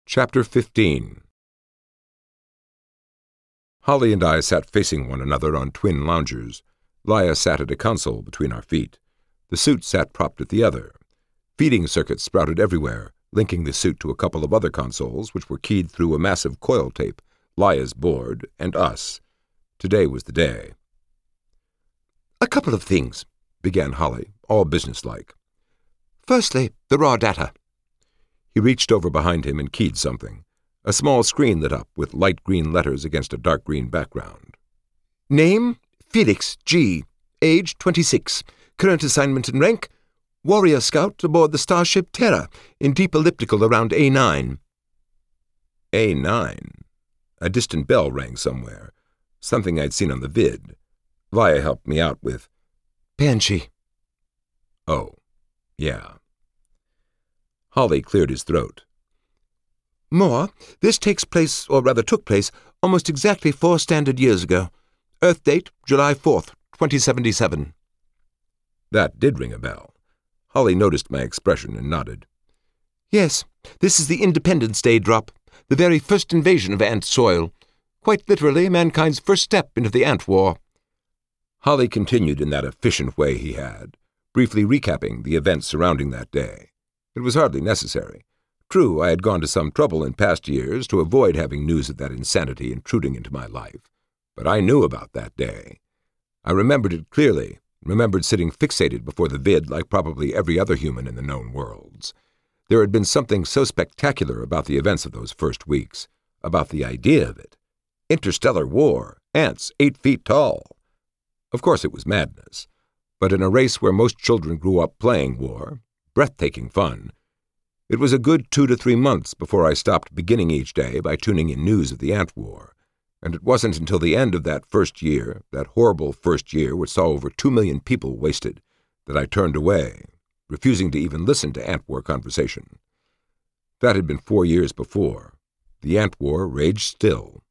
Chapter 15. Holly and I sat facing one another on twin loungers. Leia sat at a console between our feet. The suit sat propped at the other. Feeding circuits sprouted everywhere, linking the suit to a couple of other consoles which were keyed through a massive coil tape, Leia's board, and us. Today was the day. "A couple of things," began Holly, all businesslike. "Firstly, the raw data." He reached over behind him and keyed something. A small screen lit up with light green letters against a dark green background. "Name, Felix G. Age 26. Current assignment and rank, Warrior Scout aboard the starship Terra, in deep elliptical around A9. A9? A distant bell rang somewhere. Something I'd seen on the vid. Leia helped me out with Banshee. Oh, yeah. Holly cleared his throat. More, this takes place, or rather took place, almost exactly 4 standard years ago. Earth date, July 4th, 2077. That did ring a bell. Holly noticed my expression and nodded. Yes, this is the Independence Day drop, the very first invasion of ant soil. Quite literally, mankind's first step into the ant war. Holly continued in that efficient way he had, briefly recapping the events surrounding that day. It was hardly necessary. True, I had gone to some trouble in past years to avoid having news of that insanity intruding into my life. But I knew about that day. I remembered it clearly, remembered sitting fixated before the vid like probably every other human in the known worlds. There had been something so spectacular about the events of those first weeks, about the idea of it. Interstellar war, ants 8 feet tall. Of course it was madness, but in a race where most children grew up playing war, breathtaking fun. It was a good 2 to 3 months before I stopped beginning each day by tuning in news of the ant war, and it wasn't until the end of that first year, that horrible first year which saw over 2 million people wasted, that I turned away, refusing to even listen to ant war conversation. That had been 4 years before. The ant war raged still.